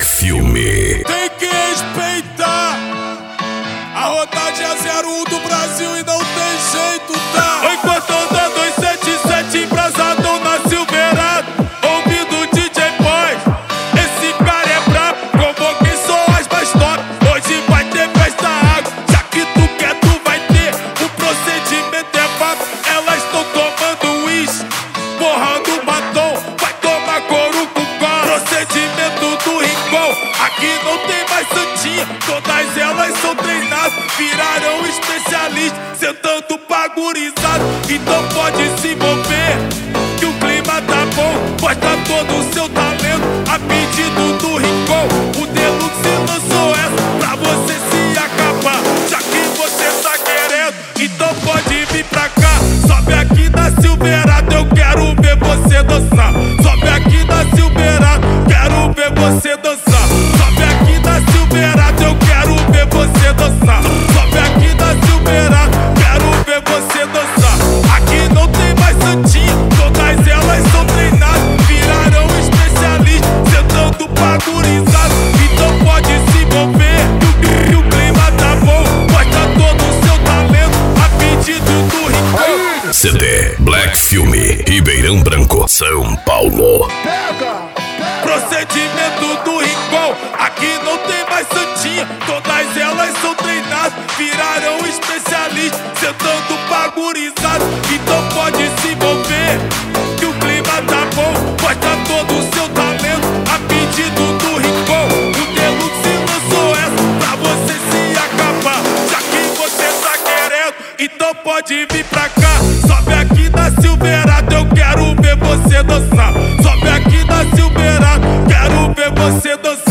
Filme. Tem que respeitar. A rodagem é 01 do Brasil e não tem jeito, tá? Enquanto anda 277 embrasado na Silverado, ouvindo DJ Boy, esse cara é brabo. Convoquei só as mais top. Hoje vai ter festa água. Já que tu quer, tu vai ter. O procedimento é vapo. Elas estão tomando uísque, borrando batom. Vai tomar couro com cola. Procedimento do Rincon. Aqui não tem mais santinha. Todas elas são treinadas, viraram especialistas, sentando pra gurizada. Então pode se envolver, que o clima tá bom. Mostra todo o seu talento, a pedido do Rincon. O Deluxe lançou essa pra você se acabar, já que você tá querendo. Então pode vir pra cá. Sobe aqui na Silverado, eu quero ver você dançar. Sobe aqui na Silverado, quero ver você dançar. Sobe aqui na Silverado, eu quero ver você dançar. Sobe aqui na Silverado, quero ver você dançar. Aqui não tem mais santinha, todas elas são treinadas, viraram especialistas, sentando pra gurizada. Então pode se envolver, que o clima tá bom. Mostra todo o seu talento, a pedido do Rincon. CD Black Filme, Ribeirão Branco, São Paulo. Procedimento do Rincon. Aqui não tem mais santinha, todas elas são treinadas, viraram especialistas, sentando pra gurizada. Então pode se envolver, que o clima tá bom. Mostra todo o seu talento, a pedido do Rincon. O Deluxe lançou essa pra você se acabar, já que você tá querendo. Então pode vir pra cá. Sobe aqui na Silverado, eu quero ver você dançar. Sobe aqui na Silverado, quero ver você dançar.